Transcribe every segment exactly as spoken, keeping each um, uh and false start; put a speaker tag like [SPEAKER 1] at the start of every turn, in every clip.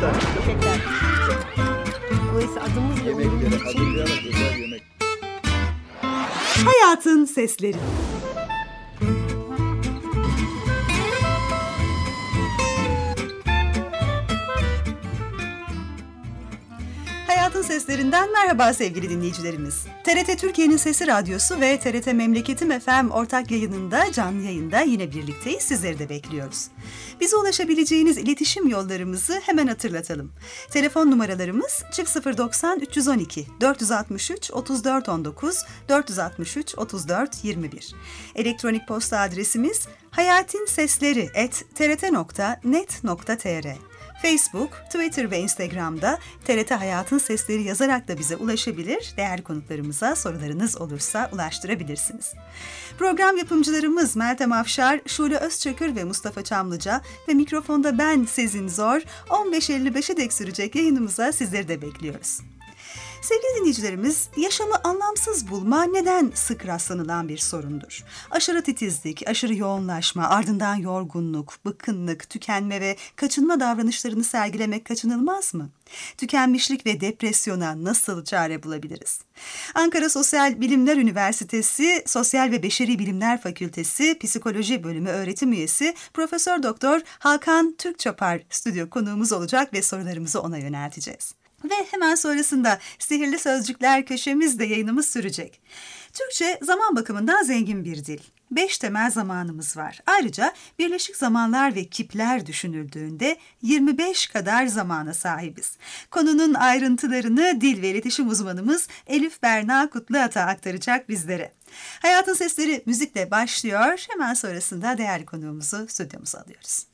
[SPEAKER 1] tane.
[SPEAKER 2] Teşekkürler. Dolayısıyla adımız ve
[SPEAKER 1] Yemekleri
[SPEAKER 2] uyumumuz için
[SPEAKER 1] hazırlayarak özel yemek.
[SPEAKER 3] Hayatın Sesleri. Hayatın Seslerinden merhaba sevgili dinleyicilerimiz. T R T Türkiye'nin Sesi Radyosu ve T R T Memleketim F M ortak yayınında, canlı yayında yine birlikteyiz. Sizleri de bekliyoruz. Bize ulaşabileceğiniz iletişim yollarımızı hemen hatırlatalım. Telefon numaralarımız çift sıfır doksan üç yüz on iki dört yüz altmış üç otuz dört on dokuz dört yüz altmış üç otuz dört yirmi bir. Elektronik posta adresimiz hayatinsesleri at t r t nokta net nokta t r. Facebook, Twitter ve Instagram'da T R T Hayatın Sesleri yazarak da bize ulaşabilir, değerli konuklarımıza sorularınız olursa ulaştırabilirsiniz. Program yapımcılarımız Meltem Afşar, Şule Özçakır ve Mustafa Çamlıca ve mikrofonda ben Sezin Zor, on beş elli beşe dek sürecek yayınımıza sizleri de bekliyoruz. Sevgili dinleyicilerimiz, yaşamı anlamsız bulma neden sık rastlanılan bir sorundur? Aşırı titizlik, aşırı yoğunlaşma, ardından yorgunluk, bıkkınlık, tükenme ve kaçınma davranışlarını sergilemek kaçınılmaz mı? Tükenmişlik ve depresyona nasıl çare bulabiliriz? Ankara Sosyal Bilimler Üniversitesi Sosyal ve Beşeri Bilimler Fakültesi Psikoloji Bölümü öğretim üyesi Profesör Doktor Hakan Türkçapar stüdyo konuğumuz olacak ve sorularımızı ona yönelteceğiz. Ve hemen sonrasında Sihirli Sözcükler köşemizde yayınımız sürecek. Türkçe zaman bakımından zengin bir dil. Beş temel zamanımız var. Ayrıca birleşik zamanlar ve kipler düşünüldüğünde yirmi beş kadar zamana sahibiz. Konunun ayrıntılarını dil ve iletişim uzmanımız Elif Berna Kutluat'a aktaracak bizlere. Hayatın Sesleri müzikle başlıyor. Hemen sonrasında değerli konuğumuzu stüdyomuza alıyoruz.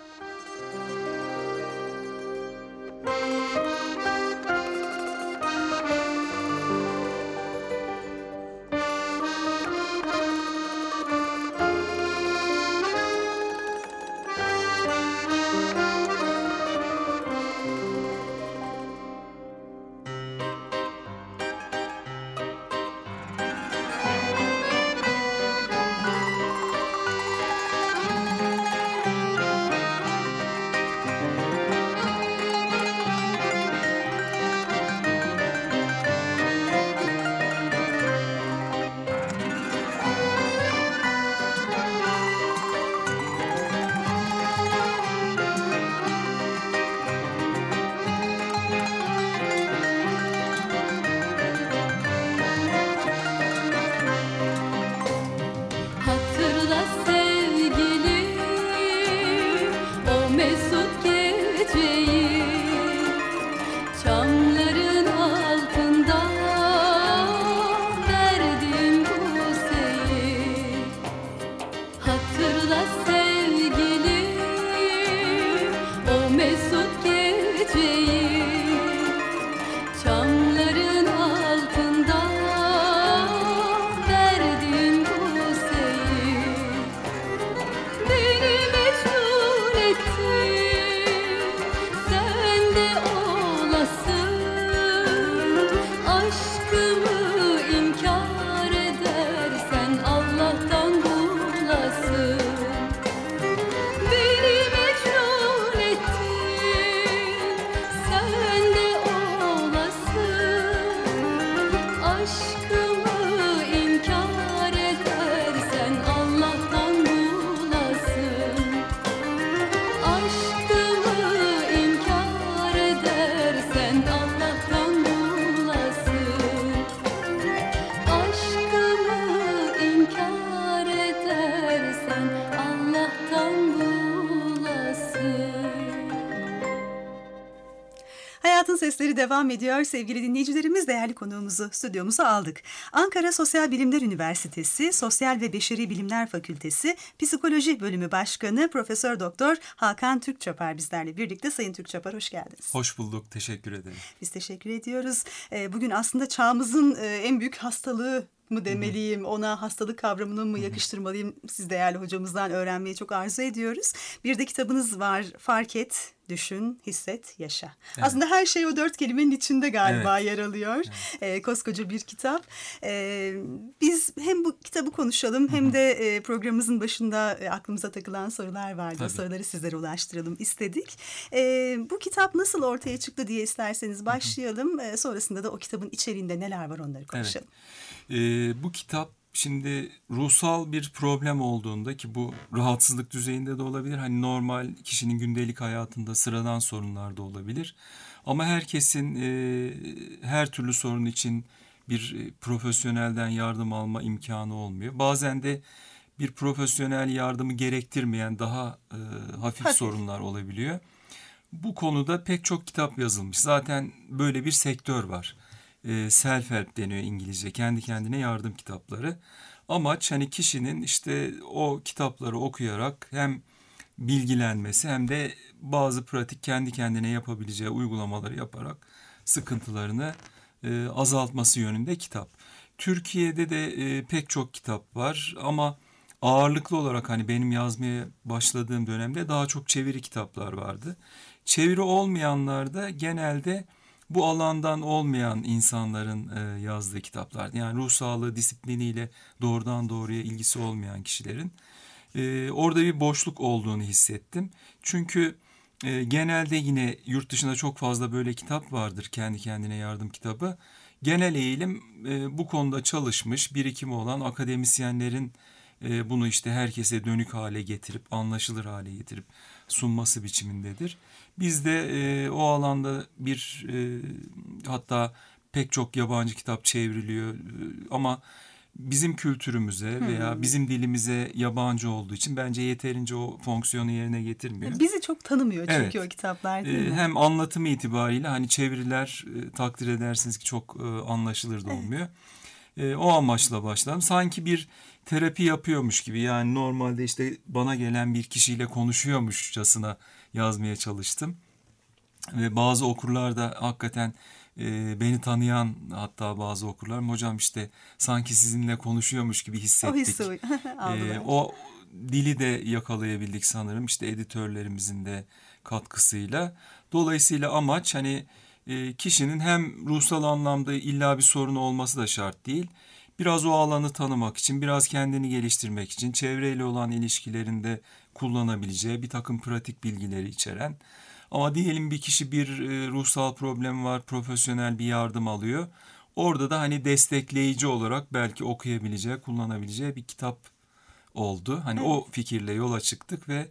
[SPEAKER 3] Hayatın Sesleri devam ediyor. Sevgili dinleyicilerimiz, değerli konuğumuzu stüdyomuza aldık. Ankara Sosyal Bilimler Üniversitesi Sosyal ve Beşeri Bilimler Fakültesi Psikoloji Bölümü Başkanı Profesör Doktor Hakan Türkçapar bizlerle birlikte. Sayın Türkçapar, hoş geldiniz.
[SPEAKER 4] Hoş bulduk, teşekkür ederim.
[SPEAKER 3] Biz teşekkür ediyoruz. Bugün aslında çağımızın en büyük hastalığı mı demeliyim, ona hastalık kavramını mı yakıştırmalıyım, siz değerli hocamızdan öğrenmeyi çok arzu ediyoruz. Bir de kitabınız var, Fark Et düşün, hisset, yaşa.
[SPEAKER 1] Evet.
[SPEAKER 3] Aslında her şey o dört kelimenin içinde galiba
[SPEAKER 1] Evet.
[SPEAKER 3] yer alıyor.
[SPEAKER 1] Evet.
[SPEAKER 3] E, koskoca bir kitap. E, biz hem bu kitabı konuşalım hem de e, programımızın başında e, aklımıza takılan sorular vardı.
[SPEAKER 1] Tabii.
[SPEAKER 3] O soruları sizlere ulaştıralım istedik. E, bu kitap nasıl ortaya çıktı diye isterseniz başlayalım. E, sonrasında da o kitabın içeriğinde neler var onları konuşalım.
[SPEAKER 1] Evet. E, bu kitap şimdi ruhsal bir problem olduğunda, ki bu rahatsızlık düzeyinde de olabilir. Hani normal kişinin gündelik hayatında sıradan sorunlar da olabilir. Ama herkesin e, her türlü sorun için bir e, profesyonelden yardım alma imkanı olmuyor. Bazen de bir profesyonel yardımı gerektirmeyen daha e, hafif
[SPEAKER 3] Hafif.
[SPEAKER 1] sorunlar olabiliyor. Bu konuda pek çok kitap yazılmış. Zaten böyle bir sektör var. E, self-help deniyor İngilizce. Kendi kendine yardım kitapları. Amaç hani kişinin işte o kitapları okuyarak hem bilgilenmesi hem de bazı pratik kendi kendine yapabileceği uygulamaları yaparak sıkıntılarını e, azaltması yönünde kitap. Türkiye'de de e, pek çok kitap var ama ağırlıklı olarak hani benim yazmaya başladığım dönemde daha çok çeviri kitaplar vardı. Çeviri olmayanlar da genelde bu alandan olmayan insanların e, yazdığı kitaplar. Yani ruh sağlığı disipliniyle doğrudan doğruya ilgisi olmayan kişilerin. E, orada bir boşluk olduğunu hissettim. Çünkü e, genelde yine yurt dışında çok fazla böyle kitap vardır, kendi kendine yardım kitabı. Genel eğilim e, bu konuda çalışmış, birikimi olan akademisyenlerin e, bunu işte herkese dönük hale getirip, anlaşılır hale getirip sunması biçimindedir. Biz de e, o alanda bir e, hatta pek çok yabancı kitap çevriliyor e, ama bizim kültürümüze veya
[SPEAKER 3] Hmm.
[SPEAKER 1] bizim dilimize yabancı olduğu için bence yeterince o fonksiyonu yerine getirmiyor.
[SPEAKER 3] Bizi çok tanımıyor çünkü
[SPEAKER 1] Evet.
[SPEAKER 3] o kitaplar değil
[SPEAKER 1] Ee,
[SPEAKER 3] mi?
[SPEAKER 1] hem anlatımı itibariyle hani çeviriler e, takdir edersiniz ki çok e, anlaşılır da olmuyor. E, o amaçla başladım. Sanki bir terapi yapıyormuş gibi, yani normalde işte bana gelen bir kişiyle konuşuyormuşçasına yazmaya çalıştım. Ve bazı okurlar da hakikaten e, beni tanıyan, hatta bazı okurlar hocam işte sanki sizinle konuşuyormuş gibi
[SPEAKER 3] O
[SPEAKER 1] hissettik.
[SPEAKER 3] hissi aldılar.
[SPEAKER 1] E, o dili de yakalayabildik sanırım işte editörlerimizin de katkısıyla. Dolayısıyla amaç hani e, kişinin hem ruhsal anlamda illa bir sorunu olması da şart değil. Biraz o alanı tanımak için, biraz kendini geliştirmek için, çevreyle olan ilişkilerinde kullanabileceği bir takım pratik bilgileri içeren. Ama diyelim bir kişi bir e, ruhsal problemi var, profesyonel bir yardım alıyor. Orada da hani destekleyici olarak belki okuyabileceği, kullanabileceği bir kitap oldu. Hani
[SPEAKER 3] Evet.
[SPEAKER 1] o fikirle yola çıktık ve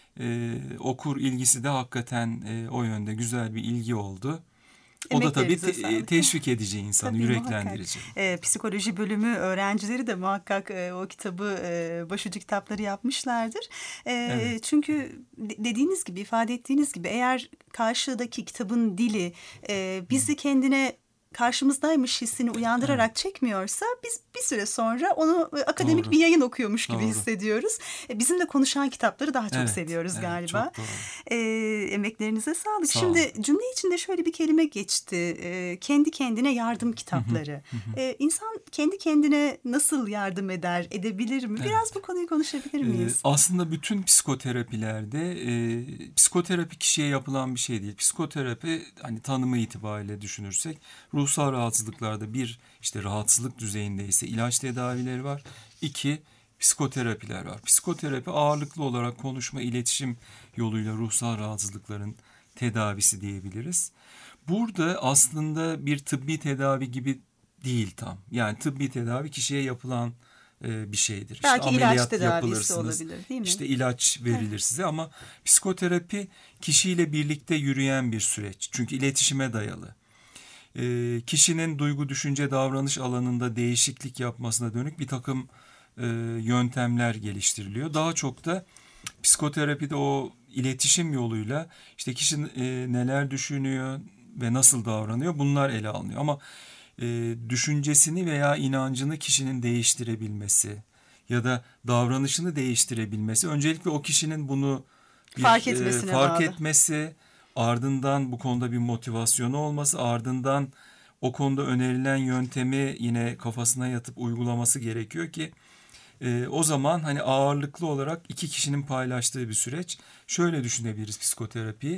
[SPEAKER 1] e, okur ilgisi de hakikaten e, o yönde güzel bir ilgi oldu. O da tabii
[SPEAKER 3] Emeklerinize
[SPEAKER 1] te-
[SPEAKER 3] sağlık.
[SPEAKER 1] teşvik edici insanı,
[SPEAKER 3] Tabii,
[SPEAKER 1] yüreklendirici.
[SPEAKER 3] E, psikoloji bölümü öğrencileri de muhakkak e, o kitabı e, başucu kitapları yapmışlardır. E,
[SPEAKER 1] Evet.
[SPEAKER 3] Çünkü de- dediğiniz gibi, ifade ettiğiniz gibi eğer karşıdaki kitabın dili e, bizi kendine karşımızdaymış hissini uyandırarak çekmiyorsa biz bir süre sonra onu e, akademik
[SPEAKER 1] Doğru.
[SPEAKER 3] bir yayın okuyormuş gibi
[SPEAKER 1] Doğru.
[SPEAKER 3] hissediyoruz. E, bizim de konuşan kitapları daha çok
[SPEAKER 1] Evet,
[SPEAKER 3] seviyoruz
[SPEAKER 1] evet,
[SPEAKER 3] galiba.
[SPEAKER 1] çok doğru.
[SPEAKER 3] E, emeklerinize sağlık.
[SPEAKER 1] Sağ
[SPEAKER 3] Şimdi
[SPEAKER 1] olun.
[SPEAKER 3] cümle içinde şöyle bir kelime geçti. E, kendi kendine yardım kitapları. E, insan kendi kendine nasıl yardım eder, edebilir mi? Biraz bu konuyu konuşabilir
[SPEAKER 1] Ee,
[SPEAKER 3] miyiz?
[SPEAKER 1] aslında bütün psikoterapilerde e, psikoterapi kişiye yapılan bir şey değil. Psikoterapi hani tanımı itibariyle düşünürsek ruhsal rahatsızlıklarda bir işte rahatsızlık düzeyindeyse ilaç tedavileri var. İki psikoterapiler var. Psikoterapi ağırlıklı olarak konuşma, iletişim yoluyla ruhsal rahatsızlıkların tedavisi diyebiliriz. Burada aslında bir tıbbi tedavi gibi değil tam. Yani tıbbi tedavi kişiye yapılan e, bir şeydir.
[SPEAKER 3] Belki
[SPEAKER 1] işte
[SPEAKER 3] ilaç
[SPEAKER 1] ameliyat
[SPEAKER 3] tedavisi
[SPEAKER 1] yapılırsınız.
[SPEAKER 3] olabilir, değil mi?
[SPEAKER 1] İşte ilaç verilir size ama psikoterapi kişiyle birlikte yürüyen bir süreç. Çünkü iletişime dayalı. E, kişinin duygu, düşünce, davranış alanında değişiklik yapmasına dönük bir takım e, yöntemler geliştiriliyor. Daha çok da psikoterapide o iletişim yoluyla işte kişi e, neler düşünüyor ve nasıl davranıyor bunlar ele alınıyor. Ama e, düşüncesini veya inancını kişinin değiştirebilmesi ya da davranışını değiştirebilmesi, öncelikle o kişinin bunu bir,
[SPEAKER 3] Fark etmesine
[SPEAKER 1] e, fark
[SPEAKER 3] bağlı.
[SPEAKER 1] etmesi, ardından bu konuda bir motivasyonu olması, ardından o konuda önerilen yöntemi yine kafasına yatıp uygulaması gerekiyor ki e, o zaman hani ağırlıklı olarak iki kişinin paylaştığı bir süreç. Şöyle düşünebiliriz psikoterapiyi.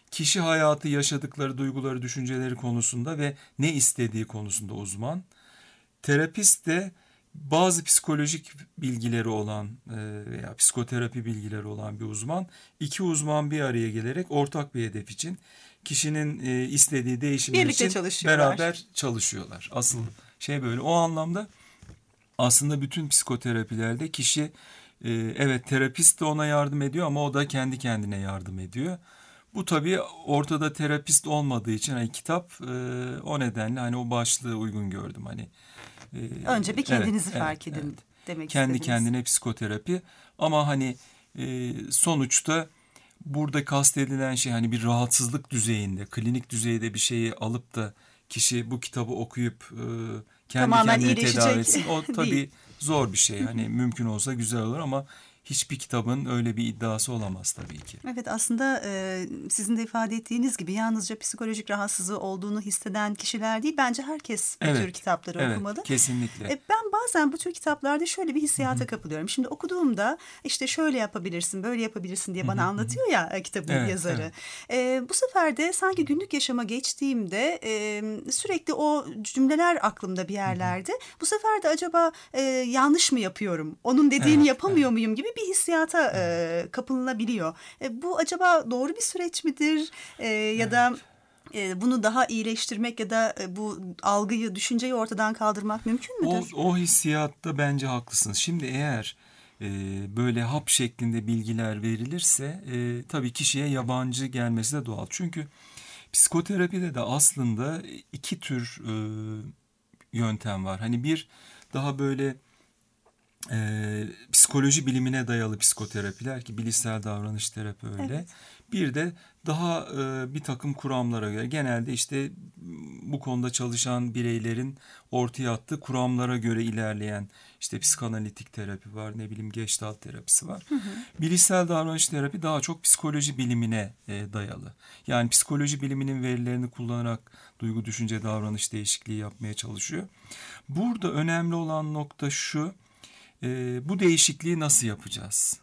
[SPEAKER 1] kişi hayatı, yaşadıkları duyguları, düşünceleri konusunda ve ne istediği konusunda uzman. Terapist de bazı psikolojik bilgileri olan veya psikoterapi bilgileri olan bir uzman. İki uzman bir araya gelerek ortak bir hedef için, kişinin istediği değişimler
[SPEAKER 3] birlikte
[SPEAKER 1] için
[SPEAKER 3] çalışıyorlar.
[SPEAKER 1] beraber çalışıyorlar. Asıl şey böyle. O anlamda aslında bütün psikoterapilerde kişi, evet, terapist de ona yardım ediyor ama o da kendi kendine yardım ediyor. Bu tabii ortada terapist olmadığı için hani kitap e, o nedenle hani o başlığı uygun gördüm. Hani e,
[SPEAKER 3] önce bir kendinizi
[SPEAKER 1] evet,
[SPEAKER 3] fark
[SPEAKER 1] evet,
[SPEAKER 3] edin
[SPEAKER 1] evet.
[SPEAKER 3] demek
[SPEAKER 1] Kendi
[SPEAKER 3] istediniz.
[SPEAKER 1] kendine psikoterapi ama hani e, sonuçta burada kastedilen şey hani bir rahatsızlık düzeyinde, klinik düzeyde bir şeyi alıp da kişi bu kitabı okuyup e, kendi
[SPEAKER 3] Tamamen
[SPEAKER 1] kendine
[SPEAKER 3] iyileşecek
[SPEAKER 1] tedavi etsin. O tabii
[SPEAKER 3] değil.
[SPEAKER 1] zor bir şey. Hani mümkün olsa güzel olur ama hiçbir kitabın öyle bir iddiası olamaz tabii ki.
[SPEAKER 3] Evet, aslında e, sizin de ifade ettiğiniz gibi yalnızca psikolojik rahatsızlığı olduğunu hisseden kişiler değil, bence herkes bu
[SPEAKER 1] Evet,
[SPEAKER 3] tür kitapları
[SPEAKER 1] evet,
[SPEAKER 3] okumalı.
[SPEAKER 1] kesinlikle.
[SPEAKER 3] E, ben bazen bu tür kitaplarda şöyle bir hissiyata kapılıyorum. Şimdi okuduğumda işte şöyle yapabilirsin, böyle yapabilirsin diye bana anlatıyor ya e, kitabın
[SPEAKER 1] Evet,
[SPEAKER 3] yazarı.
[SPEAKER 1] evet.
[SPEAKER 3] E, bu sefer de sanki günlük yaşama geçtiğimde e, sürekli o cümleler aklımda bir yerlerde. Bu sefer de acaba e, yanlış mı yapıyorum? Onun dediğini
[SPEAKER 1] Evet,
[SPEAKER 3] yapamıyor muyum gibi bir hissiyata e, kapılınabiliyor. E, bu acaba doğru bir süreç midir? E, ya
[SPEAKER 1] Evet.
[SPEAKER 3] da e, bunu daha iyileştirmek ya da e, bu algıyı, düşünceyi ortadan kaldırmak mümkün
[SPEAKER 1] O,
[SPEAKER 3] müdür?
[SPEAKER 1] o hissiyatta bence haklısınız. Şimdi eğer e, böyle hap şeklinde bilgiler verilirse e, tabii kişiye yabancı gelmesi de doğal. Çünkü psikoterapide de aslında iki tür e, yöntem var. Hani bir daha böyle e, psikoloji bilimine dayalı psikoterapiler ki bilişsel davranış terapi öyle.
[SPEAKER 3] Evet.
[SPEAKER 1] Bir de daha e, bir takım kuramlara göre, genelde işte bu konuda çalışan bireylerin ortaya attığı kuramlara göre ilerleyen işte psikanalitik terapi var, ne bileyim Gestalt terapisi var. Hı hı. Bilişsel davranış terapi daha çok psikoloji bilimine e, dayalı. Yani psikoloji biliminin verilerini kullanarak duygu, düşünce, davranış değişikliği yapmaya çalışıyor. Burada önemli olan nokta şu: e, bu değişikliği nasıl yapacağız?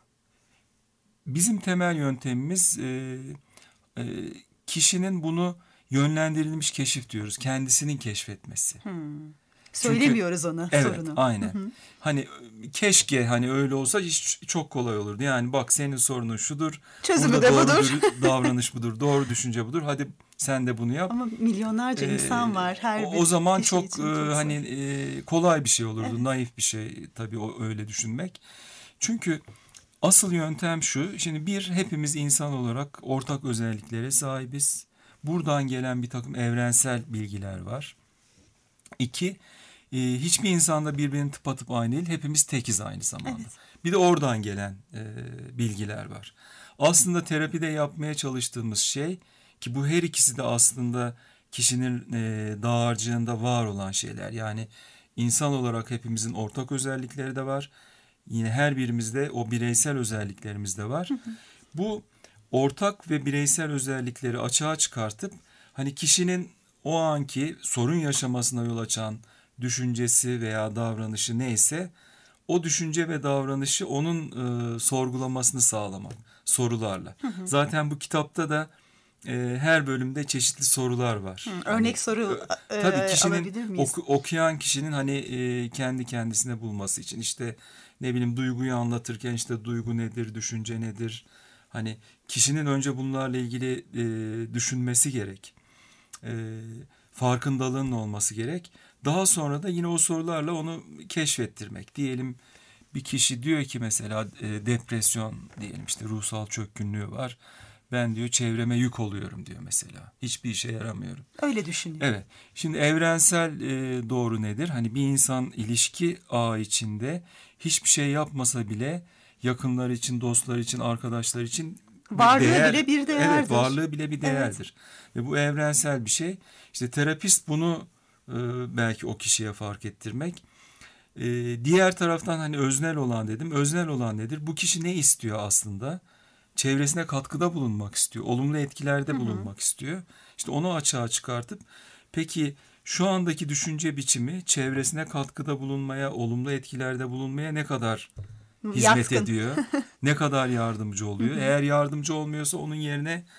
[SPEAKER 1] Bizim temel yöntemimiz e, e, kişinin bunu yönlendirilmiş keşif diyoruz. Kendisinin keşfetmesi.
[SPEAKER 3] Hmm.
[SPEAKER 1] Çünkü,
[SPEAKER 3] Söylemiyoruz ona
[SPEAKER 1] evet,
[SPEAKER 3] sorunu.
[SPEAKER 1] aynen.
[SPEAKER 3] Hı hı.
[SPEAKER 1] Hani keşke hani öyle olsa hiç, çok kolay olurdu. Yani bak, senin sorunun şudur.
[SPEAKER 3] Çözümü
[SPEAKER 1] burada
[SPEAKER 3] de
[SPEAKER 1] doğru
[SPEAKER 3] budur.
[SPEAKER 1] dürü- davranış budur. Doğru düşünce budur. Hadi sen de bunu yap.
[SPEAKER 3] Ama milyonlarca
[SPEAKER 1] Ee,
[SPEAKER 3] insan var. Her
[SPEAKER 1] o,
[SPEAKER 3] bir
[SPEAKER 1] o zaman
[SPEAKER 3] kişi
[SPEAKER 1] çok
[SPEAKER 3] için
[SPEAKER 1] e,
[SPEAKER 3] çok
[SPEAKER 1] hani
[SPEAKER 3] zor.
[SPEAKER 1] e, kolay bir şey olurdu.
[SPEAKER 3] Evet.
[SPEAKER 1] Naif bir şey tabii o öyle düşünmek. Çünkü asıl yöntem şu: şimdi bir, hepimiz insan olarak ortak özelliklere sahibiz. Buradan gelen bir takım evrensel bilgiler var. İki, e, hiçbir insanda birbirinin tıpatıp aynı değil. Hepimiz tekiz aynı zamanda.
[SPEAKER 3] Evet.
[SPEAKER 1] Bir de oradan gelen e, bilgiler var. Aslında terapide yapmaya çalıştığımız şey, ki bu her ikisi de aslında kişinin e, dağarcığında var olan şeyler. Yani insan olarak hepimizin ortak özellikleri de var. Yine her birimizde o bireysel özelliklerimiz de var. Hı hı. Bu ortak ve bireysel özellikleri açığa çıkartıp hani kişinin o anki sorun yaşamasına yol açan düşüncesi veya davranışı neyse, o düşünce ve davranışı onun e, sorgulamasını sağlamak sorularla. Hı hı. Zaten bu kitapta da e, her bölümde çeşitli sorular var.
[SPEAKER 3] Hı, örnek hani, soru e,
[SPEAKER 1] tabii kişinin,
[SPEAKER 3] alabilir miyiz?
[SPEAKER 1] Oku, okuyan kişinin hani e, kendi kendisine bulması için, işte ne bileyim, duyguyu anlatırken işte duygu nedir, düşünce nedir? Hani kişinin önce bunlarla ilgili e, düşünmesi gerek. E, farkındalığının olması gerek. Daha sonra da yine o sorularla onu keşfettirmek. Diyelim bir kişi diyor ki mesela e, depresyon diyelim, işte ruhsal çökkünlüğü var. Ben diyor çevreme yük oluyorum diyor mesela. Hiçbir işe yaramıyorum.
[SPEAKER 3] Öyle düşünüyor.
[SPEAKER 1] Evet. Şimdi evrensel e, doğru nedir? Hani bir insan ilişki ağı içinde hiçbir şey yapmasa bile yakınları için, dostları için, arkadaşlar için
[SPEAKER 3] varlığı
[SPEAKER 1] değer,
[SPEAKER 3] bile bir değerdir.
[SPEAKER 1] Evet, varlığı bile bir değerdir. Evet. Ve bu evrensel bir şey. İşte terapist bunu e, belki o kişiye fark ettirmek. E, diğer taraftan hani öznel olan dedim. Öznel olan nedir? Bu kişi ne istiyor aslında? Çevresine katkıda bulunmak istiyor. Olumlu etkilerde hı hı. bulunmak istiyor. İşte onu açığa çıkartıp peki şu andaki düşünce biçimi çevresine katkıda bulunmaya, olumlu etkilerde bulunmaya ne kadar hizmet
[SPEAKER 3] yatkın
[SPEAKER 1] ediyor? Ne kadar yardımcı oluyor? Hı hı. Eğer yardımcı olmuyorsa onun yerine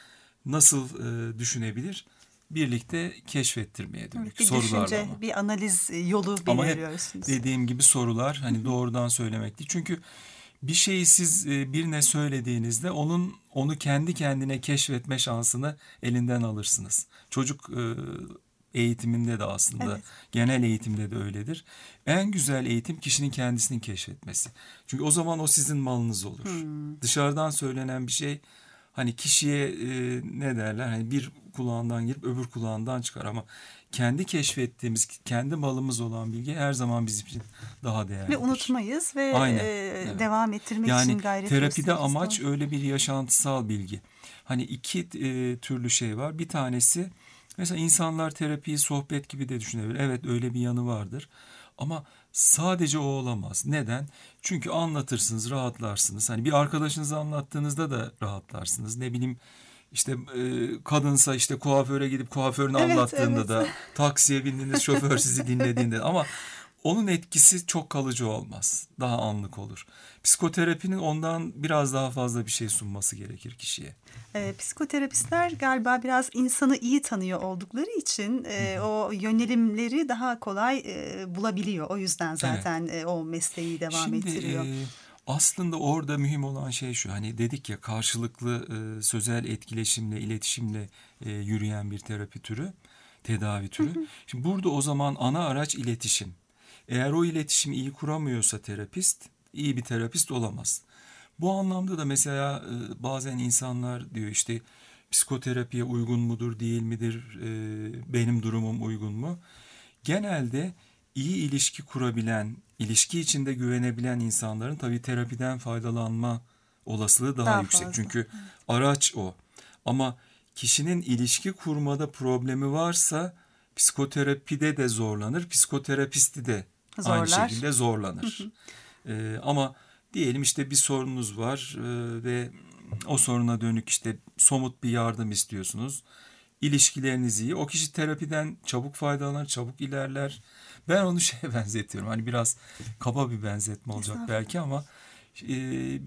[SPEAKER 1] nasıl e, düşünebilir? Birlikte keşfettirmeye dönük
[SPEAKER 3] Bir
[SPEAKER 1] sorularla
[SPEAKER 3] düşünce,
[SPEAKER 1] ama.
[SPEAKER 3] bir analiz yolu
[SPEAKER 1] Ama hep
[SPEAKER 3] belirliyorsunuz.
[SPEAKER 1] dediğim gibi sorular, hani doğrudan söylemek değil. Çünkü bir şeyi siz e, birine söylediğinizde onun onu kendi kendine keşfetme şansını elinden alırsınız. Çocuk e, eğitiminde de aslında,
[SPEAKER 3] Evet.
[SPEAKER 1] genel eğitimde de öyledir. En güzel eğitim kişinin kendisini keşfetmesi. Çünkü o zaman o sizin malınız olur.
[SPEAKER 3] Hmm.
[SPEAKER 1] Dışarıdan söylenen bir şey hani kişiye e, ne derler, hani bir kulağından girip öbür kulağından çıkar, ama kendi keşfettiğimiz, kendi malımız olan bilgi her zaman bizim için daha değerlidir.
[SPEAKER 3] Ve unutmayız ve
[SPEAKER 1] Aynen,
[SPEAKER 3] e,
[SPEAKER 1] evet.
[SPEAKER 3] devam ettirmek
[SPEAKER 1] Yani
[SPEAKER 3] için gayret
[SPEAKER 1] terapide
[SPEAKER 3] gösteririz.
[SPEAKER 1] amaç
[SPEAKER 3] Doğru.
[SPEAKER 1] öyle bir yaşantısal bilgi. Hani iki e, türlü şey var. Bir tanesi, mesela insanlar terapiyi sohbet gibi de düşünebilir. Evet, öyle bir yanı vardır. Ama sadece o olamaz. Neden? Çünkü anlatırsınız, rahatlarsınız. Hani bir arkadaşınıza anlattığınızda da rahatlarsınız. Ne bileyim, işte e, kadınsa işte kuaföre gidip kuaförünü
[SPEAKER 3] Evet,
[SPEAKER 1] anlattığında
[SPEAKER 3] evet.
[SPEAKER 1] da, taksiye bindiğiniz şoför sizi dinlediğinde, ama onun etkisi çok kalıcı olmaz. Daha anlık olur. Psikoterapinin ondan biraz daha fazla bir şey sunması gerekir kişiye.
[SPEAKER 3] E, psikoterapistler galiba biraz insanı iyi tanıyor oldukları için e, o yönelimleri daha kolay e, bulabiliyor. O yüzden zaten e, o mesleği devam
[SPEAKER 1] Şimdi
[SPEAKER 3] ettiriyor.
[SPEAKER 1] e, aslında orada mühim olan şey şu. Hani dedik ya, karşılıklı e, sözel etkileşimle, iletişimle e, yürüyen bir terapi türü, tedavi türü. Şimdi burada o zaman ana araç iletişim. Eğer o iletişimi iyi kuramıyorsa terapist, iyi bir terapist olamaz. Bu anlamda da mesela e, bazen insanlar diyor işte, psikoterapiye uygun mudur, değil midir, e, benim durumum uygun mu? Genelde iyi ilişki kurabilen, ilişki içinde güvenebilen insanların tabii terapiden faydalanma olasılığı daha
[SPEAKER 3] Daha
[SPEAKER 1] yüksek.
[SPEAKER 3] fazla.
[SPEAKER 1] Çünkü araç o. Ama kişinin ilişki kurmada problemi varsa psikoterapide de zorlanır, psikoterapisti de aynı
[SPEAKER 3] Zorlar.
[SPEAKER 1] şekilde zorlanır. Ee, ama diyelim işte bir sorununuz var e, ve o soruna dönük işte somut bir yardım istiyorsunuz. İlişkileriniz iyi. O kişi terapiden çabuk faydalanır, çabuk ilerler. Ben onu şeye benzetiyorum. Hani biraz kaba bir benzetme olacak belki, ama e,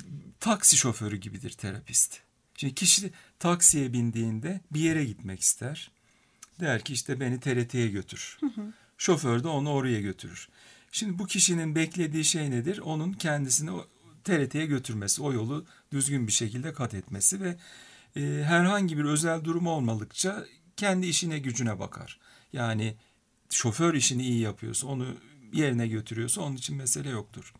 [SPEAKER 1] taksi şoförü gibidir terapist. Şimdi kişi taksiye bindiğinde bir yere gitmek ister. Der ki işte beni T R T'ye götür. Şoför de onu oraya götürür. Şimdi bu kişinin beklediği şey nedir? Onun kendisini T R T'ye götürmesi, o yolu düzgün bir şekilde kat etmesi ve e, herhangi bir özel durum olmadıkça kendi işine gücüne bakar. Yani şoför işini iyi yapıyorsa, onu yerine götürüyorsa onun için mesele yoktur.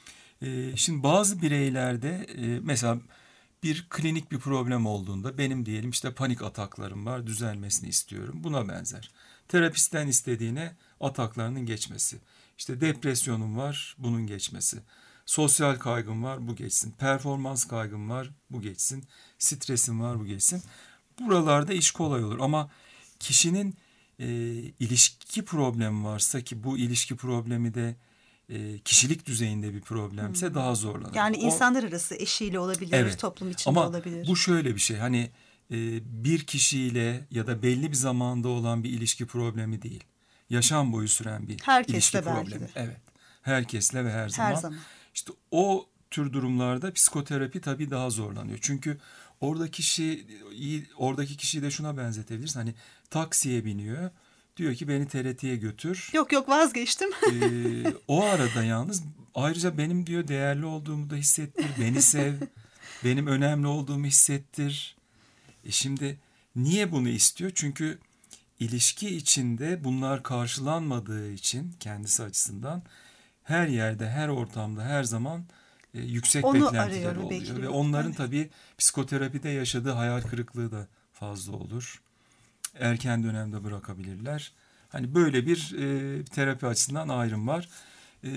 [SPEAKER 1] E, şimdi bazı bireylerde e, mesela bir klinik bir problem olduğunda, benim diyelim işte panik ataklarım var, düzelmesini istiyorum. Buna benzer. Terapistten istediğine ataklarının geçmesi. İşte depresyonum var, bunun geçmesi. Sosyal kaygım var, bu geçsin. Performans kaygım var, bu geçsin. Stresim var, bu geçsin. Buralarda iş kolay olur, ama kişinin e, ilişki problemi varsa, ki bu ilişki problemi de e, kişilik düzeyinde bir problemse hmm. daha zorlanır.
[SPEAKER 3] Yani
[SPEAKER 1] o,
[SPEAKER 3] insanlar arası, eşiyle olabilir,
[SPEAKER 1] evet,
[SPEAKER 3] toplum içinde
[SPEAKER 1] ama
[SPEAKER 3] olabilir.
[SPEAKER 1] Ama bu şöyle bir şey, hani e, bir kişiyle ya da belli bir zamanda olan bir ilişki problemi değil. Yaşam boyu süren bir
[SPEAKER 3] Herkesle
[SPEAKER 1] ilişki
[SPEAKER 3] belki
[SPEAKER 1] problemi.
[SPEAKER 3] de.
[SPEAKER 1] Evet. Herkesle ve her zaman.
[SPEAKER 3] Her zaman.
[SPEAKER 1] İşte o tür durumlarda psikoterapi tabii daha zorlanıyor. Çünkü orada kişi, oradaki kişiyi de şuna benzetebiliriz. Hani taksiye biniyor. Diyor ki beni T R T'ye götür.
[SPEAKER 3] Yok yok vazgeçtim.
[SPEAKER 1] ee, o arada yalnız ayrıca benim diyor değerli olduğumu da hissettir. Beni sev. Benim önemli olduğumu hissettir. E şimdi niye bunu istiyor? Çünkü ilişki içinde bunlar karşılanmadığı için kendisi açısından her yerde, her ortamda, her zaman e, yüksek
[SPEAKER 3] Onu
[SPEAKER 1] beklentileri
[SPEAKER 3] arıyor,
[SPEAKER 1] oluyor.
[SPEAKER 3] bekliyor.
[SPEAKER 1] Ve onların
[SPEAKER 3] Evet.
[SPEAKER 1] tabii psikoterapide yaşadığı hayal kırıklığı da fazla olur. Erken dönemde bırakabilirler. Hani böyle bir e, terapi açısından ayrım var. E,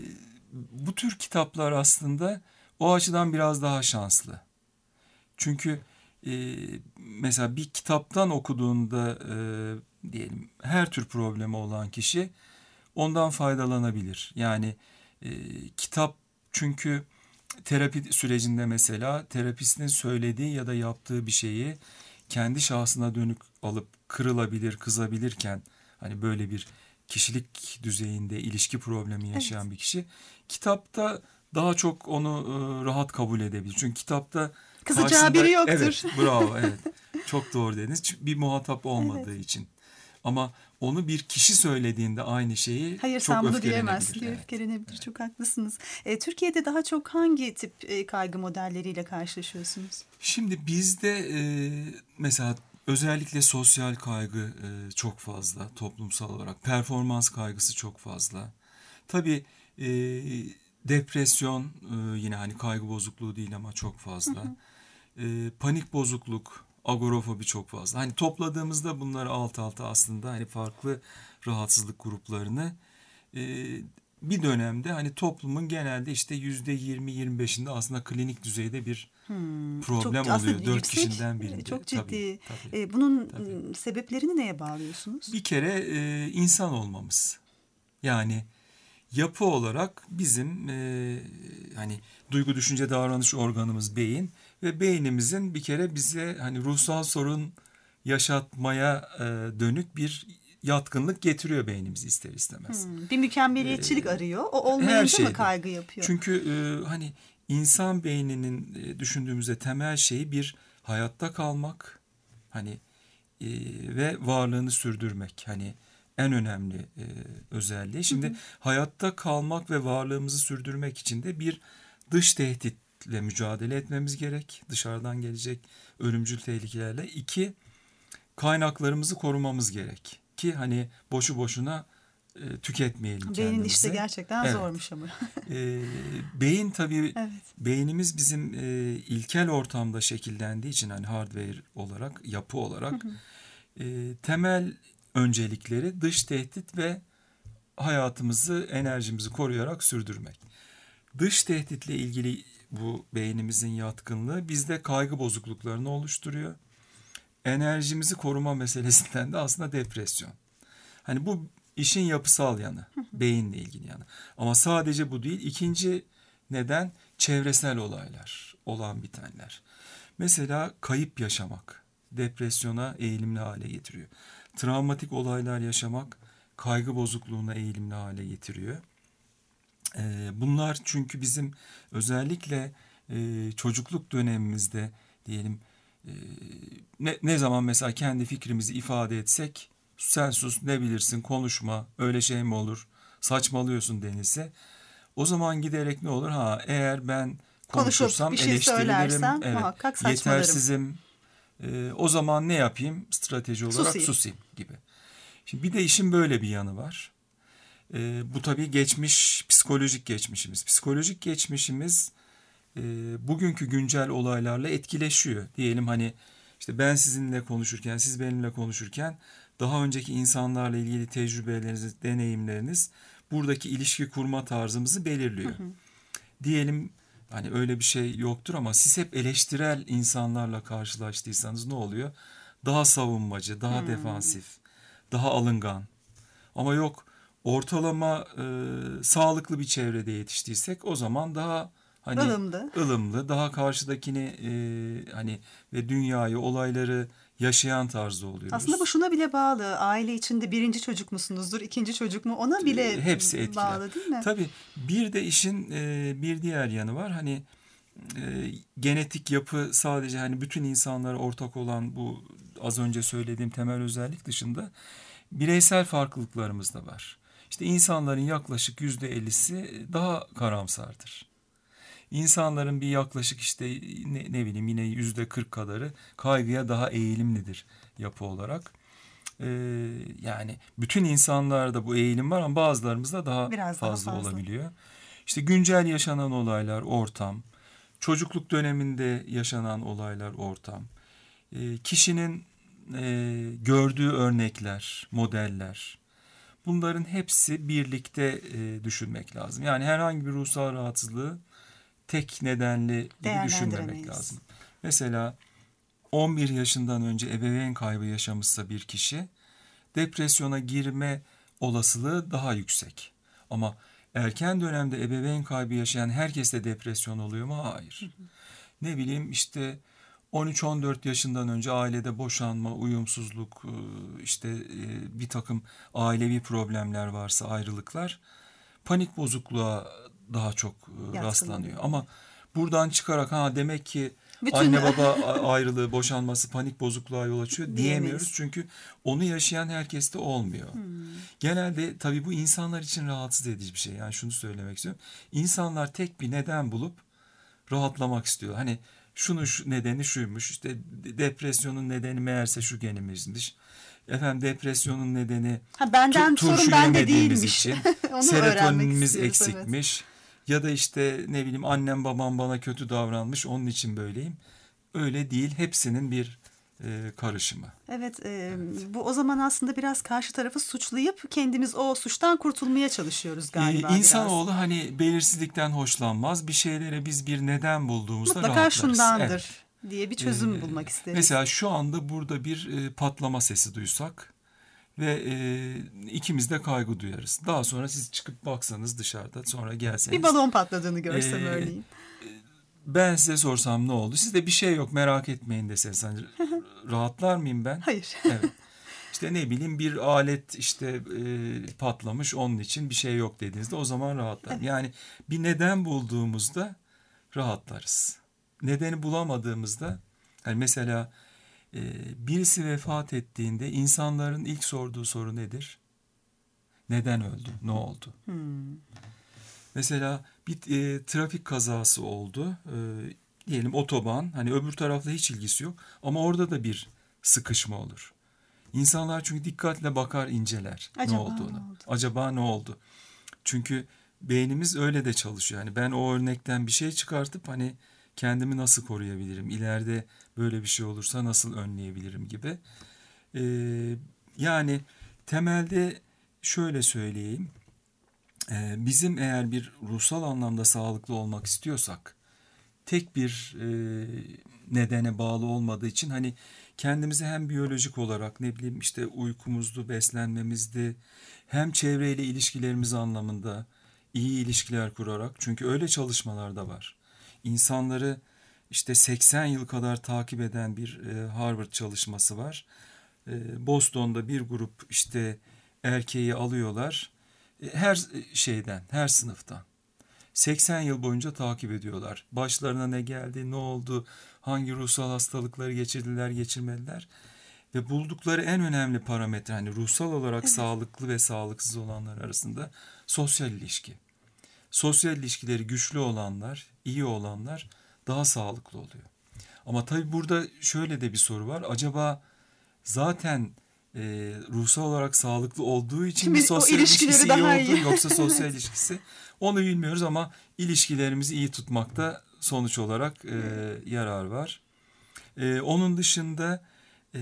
[SPEAKER 1] bu tür kitaplar aslında o açıdan biraz daha şanslı. Çünkü e, mesela bir kitaptan okuduğunda e, diyelim her tür problemi olan kişi ondan faydalanabilir. Yani e, kitap, çünkü terapi sürecinde mesela terapistin söylediği ya da yaptığı bir şeyi kendi şahsına dönük alıp kırılabilir, kızabilirken, hani böyle bir kişilik düzeyinde ilişki problemi yaşayan evet. bir kişi kitapta daha çok onu e, rahat kabul edebilir. Çünkü kitapta
[SPEAKER 3] Kızacağı
[SPEAKER 1] karşısında,
[SPEAKER 3] biri yoktur.
[SPEAKER 1] Evet, bravo, evet. Çok doğru dediniz. Çünkü bir muhatap olmadığı
[SPEAKER 3] Evet.
[SPEAKER 1] için. Ama onu bir kişi söylediğinde aynı şeyi
[SPEAKER 3] Hayır
[SPEAKER 1] çok
[SPEAKER 3] sen bunu
[SPEAKER 1] öfkelenebilir.
[SPEAKER 3] diyemezsin diye
[SPEAKER 1] Evet.
[SPEAKER 3] öfkelenebilir. Evet. Çok haklısınız. E, Türkiye'de daha çok hangi tip e, kaygı modelleriyle karşılaşıyorsunuz?
[SPEAKER 1] Şimdi bizde e, mesela özellikle sosyal kaygı e, çok fazla toplumsal olarak. Performans kaygısı çok fazla. Tabii e, depresyon e, yine hani kaygı bozukluğu değil ama çok fazla. Hı hı. E, panik bozukluk, agorafobi çok fazla. Hani topladığımızda bunları alt alta aslında hani farklı rahatsızlık gruplarını e, bir dönemde hani toplumun genelde işte yüzde yirmi yirmi beşinde aslında klinik düzeyde bir hmm, problem
[SPEAKER 3] çok,
[SPEAKER 1] oluyor. Dört
[SPEAKER 3] yüksek,
[SPEAKER 1] kişiden birinde.
[SPEAKER 3] Çok ciddi.
[SPEAKER 1] Tabii, tabii,
[SPEAKER 3] e, bunun
[SPEAKER 1] tabii.
[SPEAKER 3] sebeplerini neye bağlıyorsunuz?
[SPEAKER 1] Bir kere e, insan olmamız. Yani yapı olarak bizim e, hani duygu, düşünce, davranış organımız beyin ve beynimizin bir kere bize hani ruhsal sorun yaşatmaya e, dönük bir yatkınlık getiriyor beynimiz ister istemez.
[SPEAKER 3] Hmm, bir mükemmeliyetçilik ee, arıyor. O olmayınca mı kaygı yapıyor?
[SPEAKER 1] Çünkü e, hani insan beyninin e, düşündüğümüzde temel şeyi bir hayatta kalmak, hani e, ve varlığını sürdürmek. Hani en önemli e, özelliği. Şimdi hı hı. hayatta kalmak ve varlığımızı sürdürmek için de bir dış tehditle mücadele etmemiz gerek. Dışarıdan gelecek ölümcül tehlikelerle. İki, kaynaklarımızı korumamız gerek. Ki hani boşu boşuna e, tüketmeyelim
[SPEAKER 3] Beynin
[SPEAKER 1] kendimizi.
[SPEAKER 3] Beyin işte gerçekten evet. zormuş ama.
[SPEAKER 1] e, beyin tabii
[SPEAKER 3] evet.
[SPEAKER 1] beynimiz bizim e, ilkel ortamda şekillendiği için hani hardware olarak, yapı olarak hı hı. E, temel öncelikleri dış tehdit ve hayatımızı, enerjimizi koruyarak sürdürmek. Dış tehditle ilgili bu beynimizin yatkınlığı bizde kaygı bozukluklarını oluşturuyor. Enerjimizi koruma meselesinden de aslında depresyon. Hani bu işin yapısal yanı, beyinle ilgili yanı. Ama sadece bu değil. İkinci neden çevresel olaylar, olan bitenler. Mesela kayıp yaşamak depresyona eğilimli hale getiriyor. Travmatik olaylar yaşamak kaygı bozukluğuna eğilimli hale getiriyor. Ee, bunlar çünkü bizim özellikle e, çocukluk dönemimizde diyelim e, ne, ne zaman mesela kendi fikrimizi ifade etsek sen sus ne bilirsin konuşma öyle şey mi olur saçmalıyorsun denilse o zaman giderek ne olur ha eğer ben konuşursam
[SPEAKER 3] Konuşup bir şey
[SPEAKER 1] eleştirilirim evet,
[SPEAKER 3] muhakkak saçmalarım.
[SPEAKER 1] Yetersizim e, o zaman ne yapayım strateji olarak susayım, susayım gibi. Şimdi bir de işin böyle bir yanı var. E, bu tabii geçmiş, psikolojik geçmişimiz. Psikolojik geçmişimiz e, bugünkü güncel olaylarla etkileşiyor. Diyelim hani işte ben sizinle konuşurken, siz benimle konuşurken daha önceki insanlarla ilgili tecrübeleriniz, deneyimleriniz buradaki ilişki kurma tarzımızı belirliyor. Hı hı. Diyelim hani öyle bir şey yoktur ama siz hep eleştirel insanlarla karşılaştıysanız ne oluyor? Daha savunmacı, daha hmm. defansif, daha alıngan. Ama yok ortalama e, sağlıklı bir çevrede yetiştiysek o zaman daha hani
[SPEAKER 3] ılımlı,
[SPEAKER 1] ılımlı daha karşıdakini e, hani ve dünyayı, olayları yaşayan tarzda oluyoruz.
[SPEAKER 3] Aslında bu şuna bile bağlı. Aile içinde birinci çocuk musunuzdur, ikinci çocuk mu? Ona bile
[SPEAKER 1] hepsi etkiler.
[SPEAKER 3] Bağlı değil mi?
[SPEAKER 1] Tabii bir de işin e, bir diğer yanı var. Hani e, genetik yapı sadece hani bütün insanlara ortak olan bu az önce söylediğim temel özellik dışında bireysel farklılıklarımız da var. İşte insanların yaklaşık yüzde ellisi daha karamsardır. İnsanların bir yaklaşık işte ne, ne bileyim yine yüzde kırk kadarı kaygıya daha eğilimlidir yapı olarak. Ee, yani bütün insanlarda bu eğilim var ama bazılarımızda daha
[SPEAKER 3] Biraz
[SPEAKER 1] fazla,
[SPEAKER 3] daha fazla
[SPEAKER 1] olabiliyor. İşte güncel yaşanan olaylar, ortam, çocukluk döneminde yaşanan olaylar, ortam, ee, kişinin e, gördüğü örnekler, modeller. Bunların hepsi birlikte e, düşünmek lazım. Yani herhangi bir ruhsal rahatsızlığı tek nedenli gibi düşünmemek lazım. Mesela on bir yaşından önce ebeveyn kaybı yaşamışsa bir kişi depresyona girme olasılığı daha yüksek. Ama erken dönemde ebeveyn kaybı yaşayan herkeste depresyon oluyor mu? Hayır. Hı hı. Ne bileyim işte on üç on dört yaşından önce ailede boşanma, uyumsuzluk, işte bir takım ailevi problemler varsa ayrılıklar panik bozukluğa daha çok Yatkın rastlanıyor. Oluyor. Ama buradan çıkarak ha demek ki
[SPEAKER 3] Bütün...
[SPEAKER 1] anne baba ayrılığı, boşanması, panik bozukluğa yol açıyor
[SPEAKER 3] Diyemeyiz.
[SPEAKER 1] diyemiyoruz. Çünkü onu yaşayan herkeste olmuyor. Hmm. Genelde tabii bu insanlar için rahatsız edici bir şey. Yani şunu söylemek istiyorum. İnsanlar tek bir neden bulup rahatlamak istiyor. Hani şunun şu nedeni şuymuş. İşte depresyonun nedeni meğerse şu genimizmiş. Efendim depresyonun nedeni
[SPEAKER 3] ha, benden
[SPEAKER 1] tu- turşu
[SPEAKER 3] sorun bende
[SPEAKER 1] yemediğimiz
[SPEAKER 3] değilmiş.
[SPEAKER 1] için
[SPEAKER 3] Onu
[SPEAKER 1] serotoninimiz
[SPEAKER 3] öğrenmek istiyoruz,
[SPEAKER 1] eksikmiş. Evet. Ya da işte ne bileyim annem babam bana kötü davranmış onun için böyleyim. Öyle değil, hepsinin bir e, karışımı.
[SPEAKER 3] Evet, e, evet, bu o zaman aslında biraz karşı tarafı suçlayıp kendimiz o suçtan kurtulmaya çalışıyoruz galiba.
[SPEAKER 1] Ee, İnsanoğlu biraz. Hani belirsizlikten hoşlanmaz. Bir şeylere biz bir neden bulduğumuzda
[SPEAKER 3] mutlaka
[SPEAKER 1] rahatlarız.
[SPEAKER 3] Mutlaka şundandır
[SPEAKER 1] evet.
[SPEAKER 3] diye bir çözüm
[SPEAKER 1] ee,
[SPEAKER 3] bulmak isteriz.
[SPEAKER 1] Mesela şu anda burada bir e, patlama sesi duysak ve e, ikimiz de kaygı duyarız. Daha sonra siz çıkıp baksanız dışarıda, sonra gelseniz.
[SPEAKER 3] Bir balon patladığını görsem e, örneğin.
[SPEAKER 1] Ben size sorsam ne oldu? Sizde bir şey yok merak etmeyin deseniz hani rahatlar mıyım ben?
[SPEAKER 3] Hayır.
[SPEAKER 1] Evet. İşte ne bileyim bir alet işte e, patlamış onun için bir şey yok dediğinizde o zaman rahatlarım. Evet. Yani bir neden bulduğumuzda rahatlarız. Nedeni bulamadığımızda hani mesela e, birisi vefat ettiğinde insanların ilk sorduğu soru nedir? Neden öldü? Ne oldu? Hmm. Mesela bir e, trafik kazası oldu. E, diyelim otoban. Hani öbür tarafla hiç ilgisi yok. Ama orada da bir sıkışma olur. İnsanlar çünkü dikkatle bakar, inceler acaba ne olduğunu. Ne oldu? Acaba ne oldu? Çünkü beynimiz öyle de çalışıyor. Yani ben o örnekten bir şey çıkartıp hani kendimi nasıl koruyabilirim? İleride böyle bir şey olursa nasıl önleyebilirim gibi. E, yani temelde şöyle söyleyeyim. Bizim eğer bir ruhsal anlamda sağlıklı olmak istiyorsak tek bir e, nedene bağlı olmadığı için hani kendimizi hem biyolojik olarak ne bileyim işte uykumuzdu, beslenmemizdi hem çevreyle ilişkilerimiz anlamında iyi ilişkiler kurarak çünkü öyle çalışmalar da var. İnsanları işte seksen yıl kadar takip eden bir e, Harvard çalışması var. E, Boston'da bir grup işte erkeği alıyorlar. Her şeyden, her sınıftan. seksen yıl boyunca takip ediyorlar. Başlarına ne geldi, ne oldu, hangi ruhsal hastalıkları geçirdiler, geçirmediler. Ve buldukları en önemli parametre, hani ruhsal olarak evet. sağlıklı ve sağlıksız olanlar arasında sosyal ilişki. Sosyal ilişkileri güçlü olanlar, iyi olanlar daha sağlıklı oluyor. Ama tabii burada şöyle de bir soru var. Acaba zaten e, ruhsal olarak sağlıklı olduğu için mi sosyal ilişkisi iyi oldu yoksa sosyal ilişkisi? Onu bilmiyoruz ama ilişkilerimizi iyi tutmakta sonuç olarak e, yarar var. E, onun dışında e,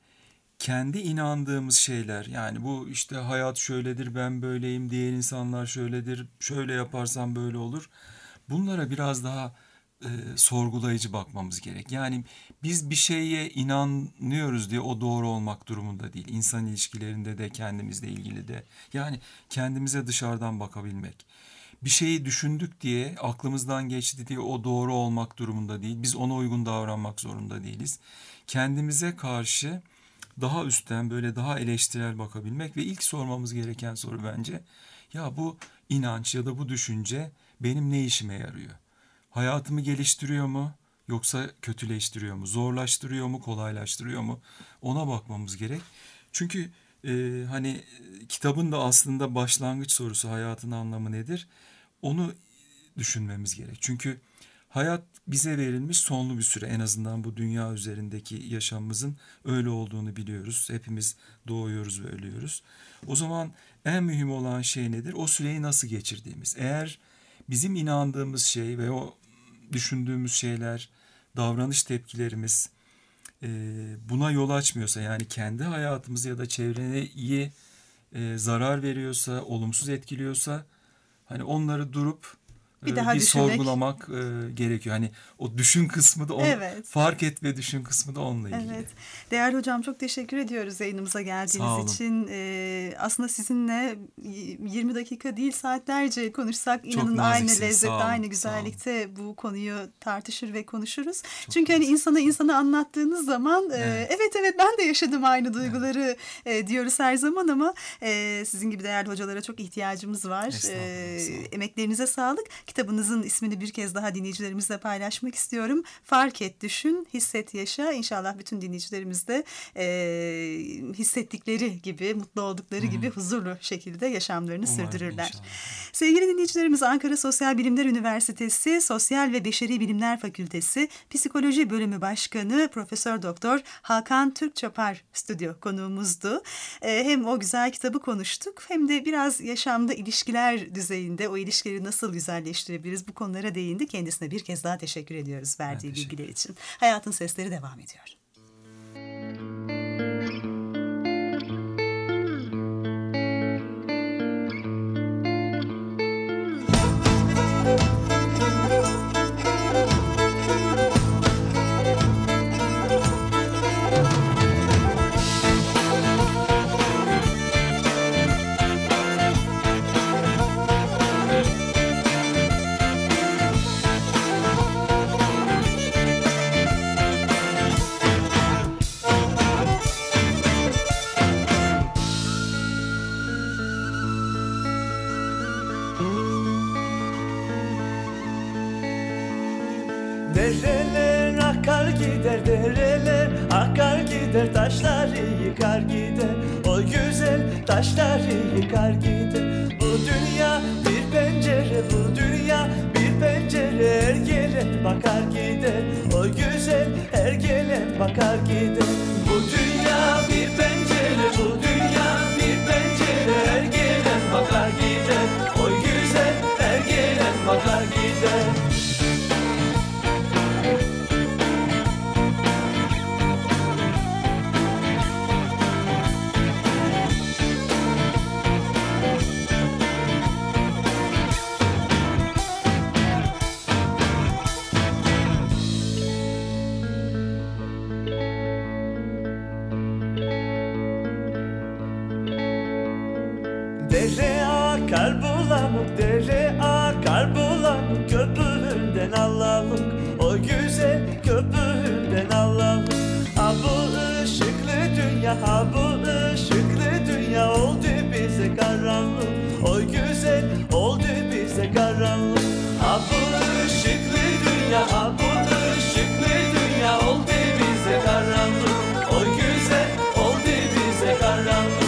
[SPEAKER 1] kendi inandığımız şeyler, yani bu işte hayat şöyledir, ben böyleyim, diğer insanlar şöyledir, şöyle yaparsam böyle olur. Bunlara biraz daha e, sorgulayıcı bakmamız gerek. Yani biz bir şeye inanıyoruz diye o doğru olmak durumunda değil. İnsan ilişkilerinde de kendimizle ilgili de. Yani kendimize dışarıdan bakabilmek. Bir şeyi düşündük diye, aklımızdan geçti diye o doğru olmak durumunda değil. Biz ona uygun davranmak zorunda değiliz. Kendimize karşı daha üstten, böyle daha eleştirel bakabilmek ve ilk sormamız gereken soru bence, ya bu inanç ya da bu düşünce benim ne işime yarıyor? Hayatımı geliştiriyor mu yoksa kötüleştiriyor mu? Zorlaştırıyor mu, kolaylaştırıyor mu? Ona bakmamız gerek. Çünkü e, hani kitabın da aslında başlangıç sorusu, hayatın anlamı nedir? Onu düşünmemiz gerek. Çünkü hayat bize verilmiş sonlu bir süre. En azından bu dünya üzerindeki yaşamımızın öyle olduğunu biliyoruz. Hepimiz doğuyoruz ve ölüyoruz. O zaman en mühim olan şey nedir? O süreyi nasıl geçirdiğimiz. Eğer bizim inandığımız şey ve o düşündüğümüz şeyler, davranış tepkilerimiz e, buna yol açmıyorsa, yani kendi hayatımızı ya da çevreye e, zarar veriyorsa, olumsuz etkiliyorsa, hani onları durup bir, daha bir sorgulamak e, gerekiyor. Hani o düşün kısmı da onu, evet. fark et ve düşün kısmı da onunla ilgili. Evet.
[SPEAKER 3] Değerli hocam, çok teşekkür ediyoruz yayınımıza geldiğiniz için. Ee, aslında sizinle yirmi dakika değil saatlerce konuşsak inanın aynı lezzette, aynı güzellikte bu konuyu tartışır ve konuşuruz. Çok Çünkü hani insana insana anlattığınız zaman evet. E, evet evet ben de yaşadım aynı duyguları evet. e, diyoruz her zaman ama e, sizin gibi değerli hocalara çok ihtiyacımız var. E, emeklerinize sağlık. Kitabınızın ismini bir kez daha dinleyicilerimizle paylaşmak istiyorum. Fark et, düşün, hisset, yaşa. İnşallah bütün dinleyicilerimiz de e, hissettikleri gibi, mutlu oldukları hmm. gibi huzurlu şekilde yaşamlarını Umarım sürdürürler. İnşallah. Sevgili dinleyicilerimiz, Ankara Sosyal Bilimler Üniversitesi Sosyal ve Beşeri Bilimler Fakültesi Psikoloji Bölümü Başkanı Profesör Doktor Hakan Türkçapar stüdyo konuğumuzdu. Ee, hem o güzel kitabı konuştuk hem de biraz yaşamda ilişkiler düzeyinde o ilişkileri nasıl güzelleştirebiliriz bu konulara değindi. Kendisine bir kez daha teşekkür ediyoruz verdiği bilgiler için. Hayatın Sesleri devam ediyor.
[SPEAKER 4] Dereler akar gider, dereler akar gider, taşları yıkar gider, o güzel taşları yıkar gider. Bu dünya bir pencere, bu dünya bir pencere, her gelen bakar gider, o güzel her gelen bakar gider. Bu dünya bir pencere, bu dünya bir pencere, her gelen bakar gider, o güzel her gelen bakar gider. Dere akar bulanık, dere akar bulanık, köpüğünden alalım, o güzel köpüğünden alalım. Ha bu ışıklı dünya, ha bu ışıklı dünya, oldu bize karanlık, o güzel oldu bize karanlık. Ha bu ışıklı dünya, ha bu ışıklı dünya, oldu bize karanlık, o güzel oldu bize karanlık.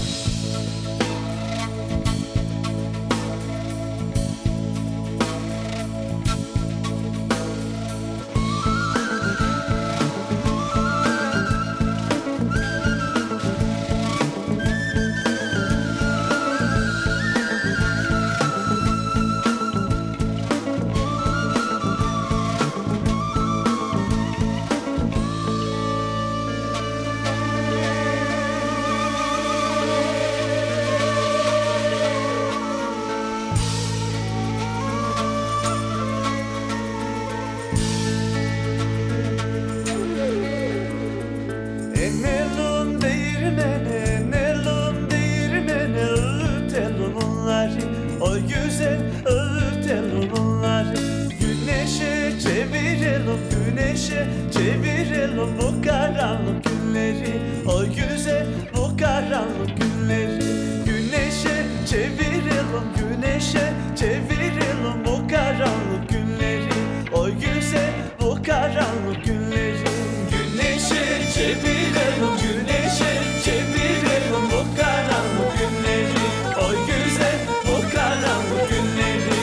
[SPEAKER 4] O güzel öğütelim onları, güneşe çevirelim, güneşe çevirelim bu karanlık günleri, o güzel bu karanlık günleri. Güneşe çevirelim, güneşe çevirelim bu karanlık günleri, o güzel bu karanlık günleri. Güneşe çevirelim, güneşe çevirelim bu karanlık günleri, o güzel bu karanlık günleri.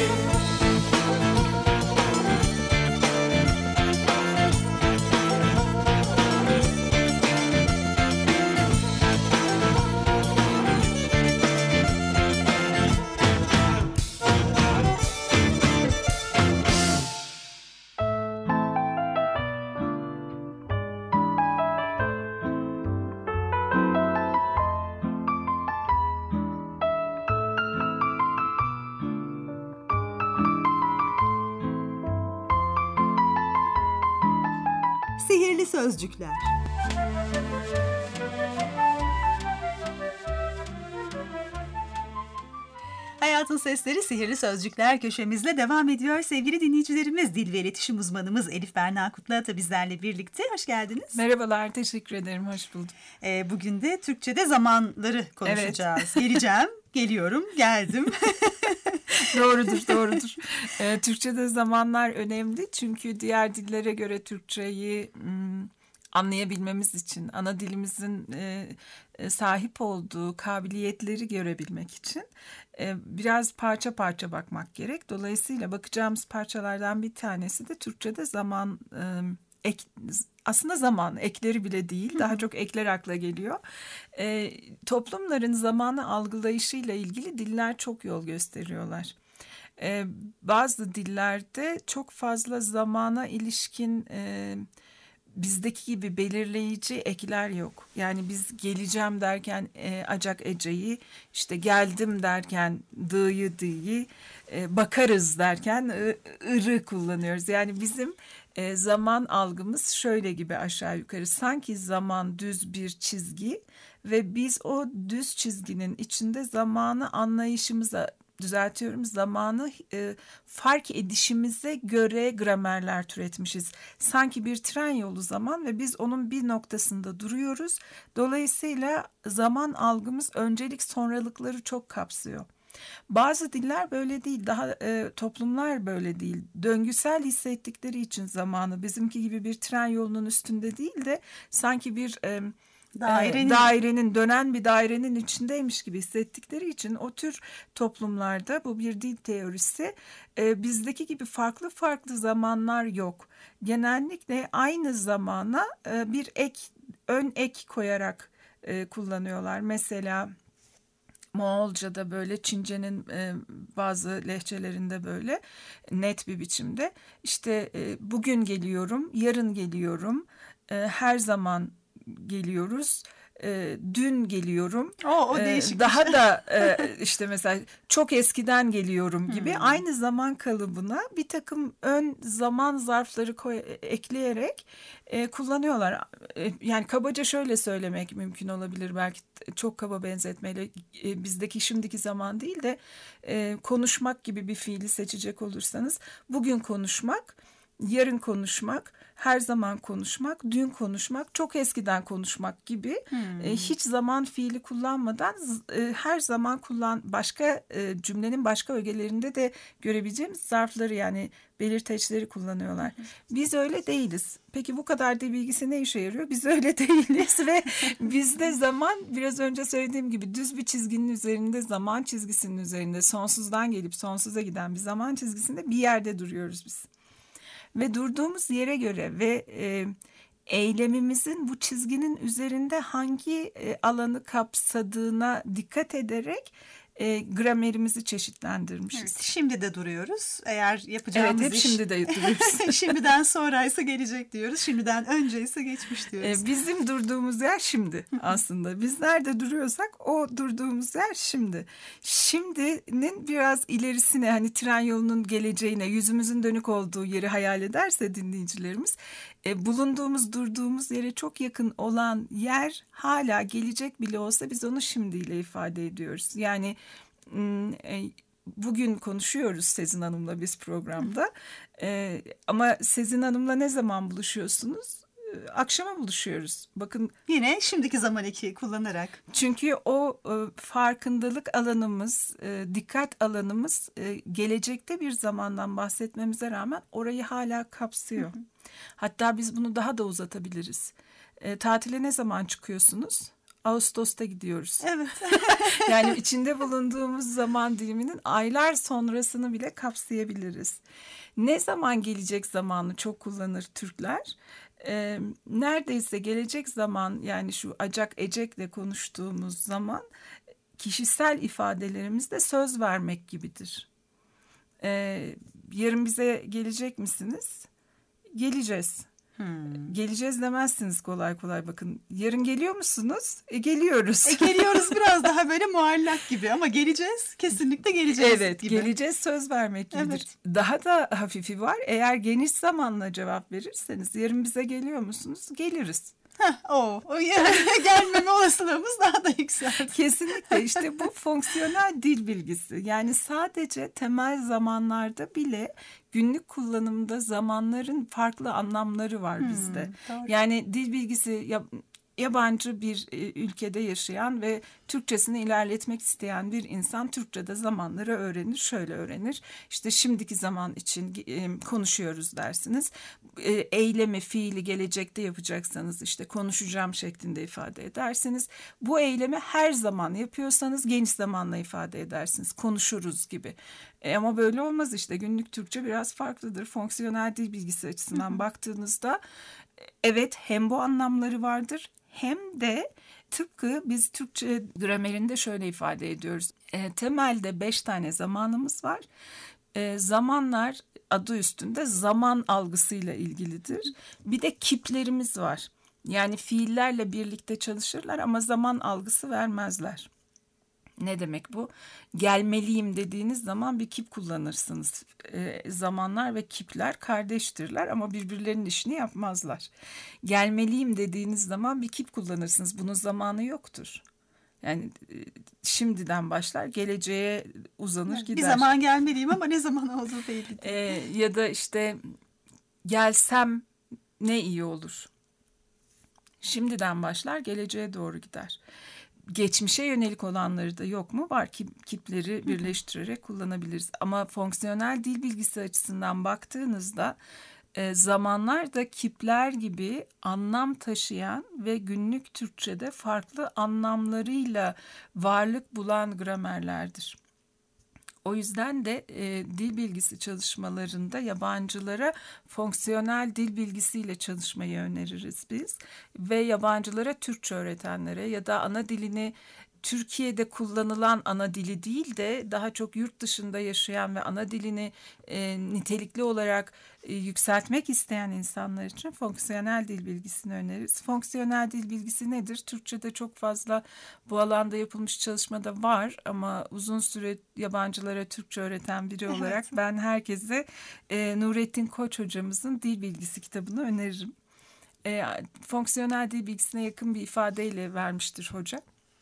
[SPEAKER 3] Sihirli Sözcükler. Hayatın Sesleri Sihirli Sözcükler köşemizle devam ediyor. Sevgili dinleyicilerimiz, dil ve iletişim uzmanımız Elif Berna Kutluata bizlerle birlikte. Hoş geldiniz.
[SPEAKER 5] Merhabalar, teşekkür ederim. Hoş bulduk.
[SPEAKER 3] Ee, bugün de Türkçe'de zamanları konuşacağız. Evet. Geleceğim, geliyorum, geldim.
[SPEAKER 5] Doğrudur, doğrudur. Ee, Türkçe'de zamanlar önemli çünkü diğer dillere göre Türkçeyi m, anlayabilmemiz için, ana dilimizin e, e, sahip olduğu kabiliyetleri görebilmek için e, biraz parça parça bakmak gerek. Dolayısıyla bakacağımız parçalardan bir tanesi de Türkçe'de zaman e, ek, aslında zaman ekleri bile değil, daha çok ekler akla geliyor. E, toplumların zamanı algılayışıyla ilgili diller çok yol gösteriyorlar. E, bazı dillerde çok fazla zamana ilişkin e, bizdeki gibi belirleyici ekler yok. Yani biz geleceğim derken e, acak eceyi, işte geldim derken dı'yı dı'yı, e, bakarız derken ı, ırı kullanıyoruz. Yani bizim e, zaman algımız şöyle gibi aşağı yukarı. Sanki zaman düz bir çizgi ve biz o düz çizginin içinde zamanı anlayışımıza, düzeltiyorum, zamanı e, fark edişimize göre gramerler türetmişiz. Sanki bir tren yolu zaman ve biz onun bir noktasında duruyoruz. Dolayısıyla zaman algımız öncelik sonralıkları çok kapsıyor. Bazı diller böyle değil, daha e, toplumlar böyle değil. Döngüsel hissettikleri için zamanı bizimki gibi bir tren yolunun üstünde değil de sanki bir e, Dairenin. dairenin, dönen bir dairenin içindeymiş gibi hissettikleri için o tür toplumlarda, bu bir dil teorisi, e, bizdeki gibi farklı farklı zamanlar yok. Genellikle aynı zamana e, bir ek, ön ek koyarak e, kullanıyorlar. Mesela Moğolca'da böyle, Çince'nin e, bazı lehçelerinde böyle net bir biçimde işte e, bugün geliyorum, yarın geliyorum, e, her zaman geliyoruz, e, dün geliyorum,
[SPEAKER 3] o, o
[SPEAKER 5] e,
[SPEAKER 3] değişik
[SPEAKER 5] daha da e, işte mesela çok eskiden geliyorum gibi
[SPEAKER 3] hmm.
[SPEAKER 5] aynı zaman kalıbına bir takım ön zaman zarfları koy, ekleyerek e, kullanıyorlar. E, yani kabaca şöyle söylemek mümkün olabilir, belki çok kaba benzetmeyle, e, bizdeki şimdiki zaman değil de e, konuşmak gibi bir fiili seçecek olursanız, bugün konuşmak, yarın konuşmak, her zaman konuşmak, dün konuşmak, çok eskiden konuşmak gibi hmm. e, hiç zaman fiili kullanmadan e, her zaman kullan, başka e, cümlenin başka ögelerinde de görebileceğimiz zarfları, yani belirteçleri kullanıyorlar. Biz öyle değiliz. Peki bu kadar dil bilgisi ne işe yarıyor? Biz öyle değiliz ve bizde zaman, biraz önce söylediğim gibi, düz bir çizginin üzerinde, zaman çizgisinin üzerinde, sonsuzdan gelip sonsuza giden bir zaman çizgisinde bir yerde duruyoruz biz. Ve durduğumuz yere göre ve e, eylemimizin bu çizginin üzerinde hangi e, alanı kapsadığına dikkat ederek e, gramerimizi çeşitlendirmişiz.
[SPEAKER 3] Evet, şimdi de duruyoruz. Eğer yapacağımız
[SPEAKER 5] evet, hep
[SPEAKER 3] iş...
[SPEAKER 5] şimdi de duruyoruz.
[SPEAKER 3] Şimdiden sonraysa gelecek diyoruz. Şimdiden önceyse geçmiş diyoruz.
[SPEAKER 5] E, bizim durduğumuz yer şimdi aslında. Biz nerede duruyorsak o durduğumuz yer şimdi. Şimdinin biraz ilerisine, hani tren yolunun geleceğine, yüzümüzün dönük olduğu yeri hayal ederse dinleyicilerimiz, e, bulunduğumuz, durduğumuz yere çok yakın olan yer hala gelecek bile olsa biz onu şimdiyle ifade ediyoruz. Yani e, bugün konuşuyoruz Sezin Hanım'la biz programda. E, ama Sezin Hanım'la ne zaman buluşuyorsunuz? E, akşama buluşuyoruz. Bakın,
[SPEAKER 3] yine şimdiki zaman eki kullanarak.
[SPEAKER 5] Çünkü o e, farkındalık alanımız, e, dikkat alanımız e, gelecekte bir zamandan bahsetmemize rağmen orayı hala kapsıyor. Hı hı. Hatta biz bunu daha da uzatabiliriz. E, tatile ne zaman çıkıyorsunuz? Ağustos'ta gidiyoruz.
[SPEAKER 3] Evet.
[SPEAKER 5] Yani içinde bulunduğumuz zaman diliminin aylar sonrasını bile kapsayabiliriz. Ne zaman gelecek zamanı çok kullanır Türkler. Ee, neredeyse gelecek zaman, yani şu acak ecekle konuştuğumuz zaman, kişisel ifadelerimizde söz vermek gibidir. Ee, yarın bize gelecek misiniz? Geleceğiz. Hmm. Geleceğiz demezsiniz kolay kolay, bakın. Yarın geliyor musunuz? E, geliyoruz.
[SPEAKER 3] E, geliyoruz biraz daha böyle muallak gibi, ama geleceğiz. Kesinlikle geleceğiz
[SPEAKER 5] evet,
[SPEAKER 3] gibi.
[SPEAKER 5] geleceğiz söz vermek gibidir. Evet. Daha da hafifi var. Eğer geniş zamanla cevap verirseniz, yarın bize geliyor musunuz? Geliriz.
[SPEAKER 3] Heh, o, o gelmeme olasılığımız daha da yükseldi.
[SPEAKER 5] Kesinlikle, işte bu fonksiyonel dil bilgisi. Yani sadece temel zamanlarda bile günlük kullanımda zamanların farklı anlamları var bizde. Hmm, yani dil bilgisi ya, yabancı bir e, ülkede yaşayan ve Türkçesini ilerletmek isteyen bir insan Türkçe'de zamanları öğrenir, şöyle öğrenir. İşte şimdiki zaman için e, konuşuyoruz dersiniz. E, eylemi, fiili gelecekte yapacaksanız işte konuşacağım şeklinde ifade edersiniz. Bu eylemi her zaman yapıyorsanız geniş zamanla ifade edersiniz. Konuşuruz gibi. E, ama böyle olmaz işte. Günlük Türkçe biraz farklıdır. Fonksiyonel dil bilgisi açısından hı hı. baktığınızda evet hem bu anlamları vardır hem de tıpkı biz Türkçe gramerinde şöyle ifade ediyoruz. E, temelde beş tane zamanımız var. E, zamanlar adı üstünde zaman algısıyla ilgilidir. Bir de kiplerimiz var. Yani fiillerle birlikte çalışırlar ama zaman algısı vermezler. Ne demek bu? Gelmeliyim dediğiniz zaman bir kip kullanırsınız. E, zamanlar ve kipler kardeştirler ama birbirlerinin işini yapmazlar. Gelmeliyim dediğiniz zaman bir kip kullanırsınız. Bunun zamanı yoktur. Yani e, şimdiden başlar, geleceğe uzanır gider.
[SPEAKER 3] Bir zaman gelmeliyim ama ne zaman olduğu belli değil.
[SPEAKER 5] E, ya da işte gelsem ne iyi olur. Şimdiden başlar, geleceğe doğru gider. Geçmişe yönelik olanları da yok mu? Var ki kipleri birleştirerek kullanabiliriz. Ama fonksiyonel dil bilgisi açısından baktığınızda e, zamanlar da kipler gibi anlam taşıyan ve günlük Türkçe'de farklı anlamlarıyla varlık bulan gramerlerdir. O yüzden de e, dil bilgisi çalışmalarında yabancılara fonksiyonel dil bilgisiyle çalışmayı öneririz biz. Ve yabancılara Türkçe öğretenlere ya da ana dilini Türkiye'de kullanılan ana dili değil de daha çok yurt dışında yaşayan ve ana dilini e, nitelikli olarak e, yükseltmek isteyen insanlar için fonksiyonel dil bilgisini öneririz. Fonksiyonel dil bilgisi nedir? Türkçe'de çok fazla bu alanda yapılmış çalışma da var ama uzun süre yabancılara Türkçe öğreten biri evet. olarak ben herkese e, Nurettin Koç hocamızın dil bilgisi kitabını öneririm. E, fonksiyonel dil bilgisine yakın bir ifadeyle vermiştir hoca.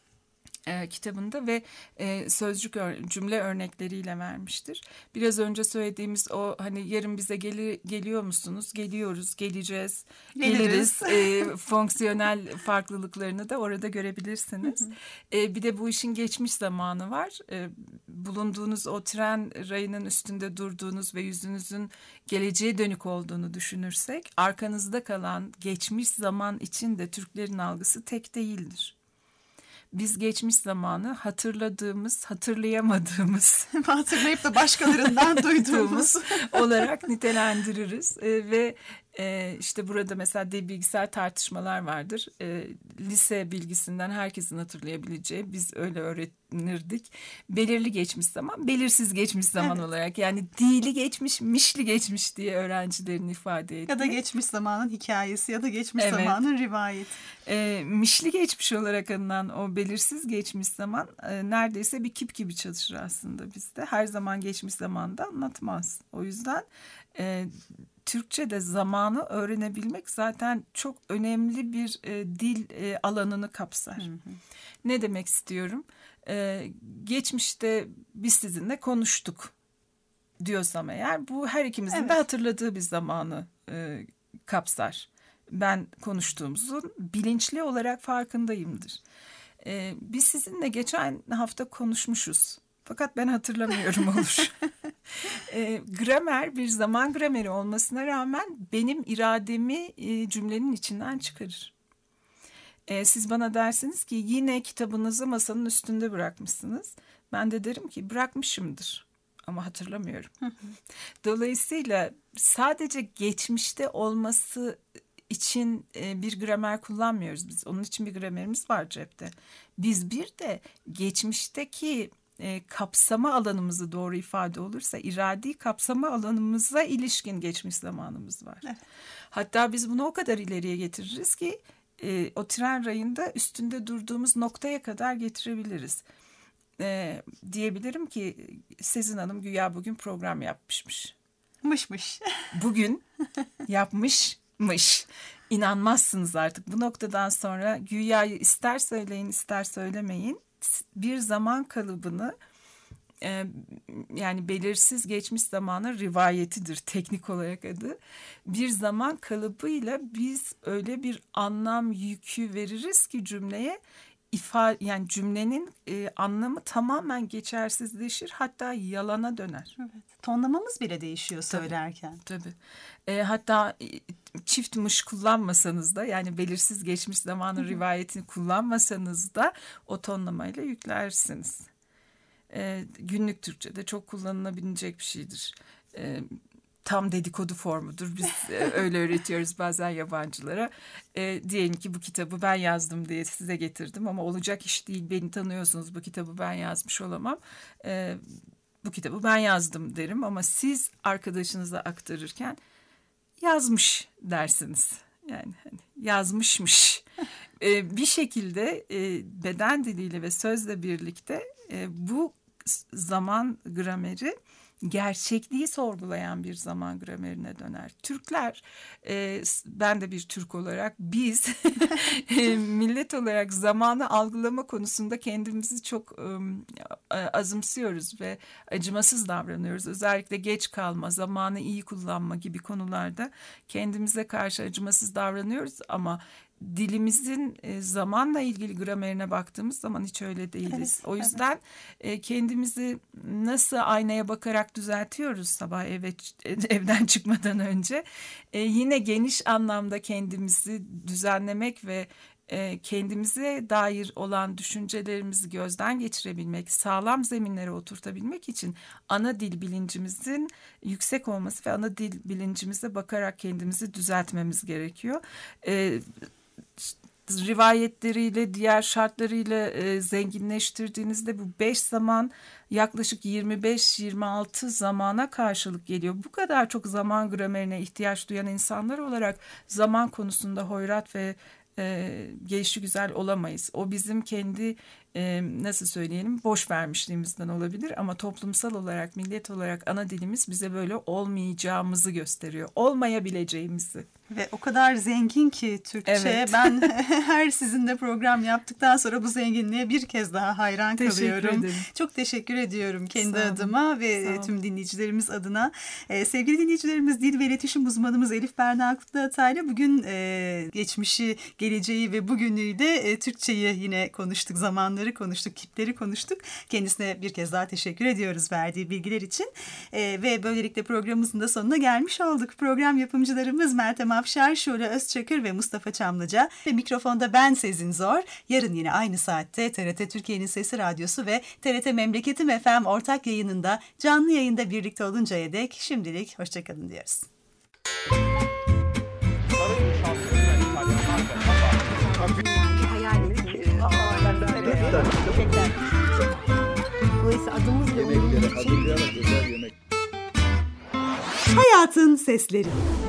[SPEAKER 5] E, kitabında ve e, sözcük ör- cümle örnekleriyle vermiştir. Biraz önce söylediğimiz o hani yarın bize geli- geliyor musunuz? Geliyoruz, geleceğiz, geliriz. geliriz. E, fonksiyonel farklılıklarını da orada görebilirsiniz. e, bir de bu işin geçmiş zamanı var. E, bulunduğunuz o tren rayının üstünde durduğunuz ve yüzünüzün geleceğe dönük olduğunu düşünürsek arkanızda kalan geçmiş zaman için de Türklerin algısı tek değildir. Biz geçmiş zamanı hatırladığımız, hatırlayamadığımız,
[SPEAKER 3] hatırlayıp da başkalarından duyduğumuz
[SPEAKER 5] olarak nitelendiririz. E, ve e, işte burada mesela dil bilgisel tartışmalar vardır. E, lise bilgisinden herkesin hatırlayabileceği, biz öyle öğrenirdik. Belirli geçmiş zaman, belirsiz geçmiş zaman evet. olarak. Yani dili geçmiş, mişli geçmiş diye öğrencilerin ifade ettiği.
[SPEAKER 3] Ya da geçmiş zamanın hikayesi ya da geçmiş evet. zamanın rivayeti.
[SPEAKER 5] E, mişli geçmiş olarak anılan o belirsiz geçmiş zaman e, neredeyse bir kip gibi çalışır aslında bizde. Her zaman geçmiş zamanda anlatmaz. O yüzden e, Türkçe'de zamanı öğrenebilmek zaten çok önemli bir e, dil e, alanını kapsar. Hı hı. Ne demek istiyorum? E, geçmişte biz sizinle konuştuk diyorsam eğer bu her ikimizin evet. de hatırladığı bir zamanı e, kapsar. Ben konuştuğumuzun bilinçli olarak farkındayımdır. Ee, biz sizinle geçen hafta konuşmuşuz. Fakat ben hatırlamıyorum olur. e, gramer bir zaman grameri olmasına rağmen benim irademi e, cümlenin içinden çıkarır. E, siz bana dersiniz ki yine kitabınızı masanın üstünde bırakmışsınız. Ben de derim ki bırakmışımdır ama hatırlamıyorum. Dolayısıyla sadece geçmişte olması için bir gramer kullanmıyoruz biz. Onun için bir gramerimiz var cepte. Biz bir de geçmişteki e, kapsama alanımızı doğru ifade olursa iradi kapsama alanımıza ilişkin geçmiş zamanımız var. Evet. Hatta biz bunu o kadar ileriye getiririz ki e, o tren rayında üstünde durduğumuz noktaya kadar getirebiliriz. E, diyebilirim ki Sezin Hanım güya bugün program yapmışmış.
[SPEAKER 3] Mışmış.
[SPEAKER 5] Bugün yapmış. Mış. İnanmazsınız artık. Bu noktadan sonra güyayı ister söyleyin ister söylemeyin bir zaman kalıbını e, yani belirsiz geçmiş zamanın rivayetidir teknik olarak adı. Bir zaman kalıbıyla biz öyle bir anlam yükü veririz ki cümleye, ifade, yani cümlenin e, anlamı tamamen geçersizleşir, hatta yalana döner.
[SPEAKER 3] Evet. Tonlamamız bile değişiyor söylerken.
[SPEAKER 5] Tabii. Tabii. E, hatta çift mış kullanmasanız da, yani belirsiz geçmiş zamanın rivayetini kullanmasanız da o tonlamayla yüklersiniz. E, günlük Türkçe'de çok kullanılabilecek bir şeydir. E, tam dedikodu formudur. Biz e, öyle öğretiyoruz bazen yabancılara. E, diyelim ki bu kitabı ben yazdım diye size getirdim ama olacak iş değil. Beni tanıyorsunuz, bu kitabı ben yazmış olamam. E, bu kitabı ben yazdım derim ama siz arkadaşınıza aktarırken yazmış dersiniz. Yani hani yazmışmış. e, bir şekilde e, beden diliyle ve sözle birlikte e, bu zaman grameri gerçekliği sorgulayan bir zaman gramerine döner. Türkler, e, ben de bir Türk olarak, biz e, millet olarak zamanı algılama konusunda kendimizi çok e, azımsıyoruz ve acımasız davranıyoruz. Özellikle geç kalma, zamanı iyi kullanma gibi konularda kendimize karşı acımasız davranıyoruz ama dilimizin zamanla ilgili gramerine baktığımız zaman hiç öyle değiliz. Evet, o yüzden evet. kendimizi nasıl aynaya bakarak düzeltiyoruz sabah eve, evden çıkmadan önce. Yine geniş anlamda kendimizi düzenlemek ve kendimize dair olan düşüncelerimizi gözden geçirebilmek, sağlam zeminlere oturtabilmek için ana dil bilincimizin yüksek olması ve ana dil bilincimize bakarak kendimizi düzeltmemiz gerekiyor. Evet. Rivayetleriyle, diğer şartlarıyla e, zenginleştirdiğinizde bu beş zaman yaklaşık yirmi beş yirmi altı zamana karşılık geliyor. Bu kadar çok zaman gramerine ihtiyaç duyan insanlar olarak zaman konusunda hoyrat ve e, gelişigüzel olamayız. O bizim kendi e, nasıl söyleyelim boş vermişliğimizden olabilir ama toplumsal olarak, millet olarak ana dilimiz bize böyle olmayacağımızı gösteriyor. Olmayabileceğimizi.
[SPEAKER 3] Ve o kadar zengin ki Türkçe. Evet. Ben her sizinle program yaptıktan sonra bu zenginliğe bir kez daha hayran teşekkür kalıyorum. Ederim. Çok teşekkür ediyorum kendi Sağ adıma olun. Ve Sağ tüm dinleyicilerimiz adına. Ee, sevgili dinleyicilerimiz, dil ve iletişim uzmanımız Elif Berna Kutluatay'la bugün e, geçmişi, geleceği ve bugünüyle e, Türkçeyi yine konuştuk. Zamanları konuştuk, kipleri konuştuk. Kendisine bir kez daha teşekkür ediyoruz verdiği bilgiler için. E, ve böylelikle programımızın da sonuna gelmiş olduk. Program yapımcılarımız Meltem Afşar, Şule Özçakır ve Mustafa Çamlıca ve mikrofonda ben Sezin Zor. Yarın yine aynı saatte T R T Türkiye'nin Sesi Radyosu ve T R T Memleketim F M ortak yayınında canlı yayında birlikte oluncaya dek şimdilik hoşçakalın diyoruz.
[SPEAKER 2] Dolayısıyla adımızla uyumlu için.
[SPEAKER 3] Hayatın Sesleri.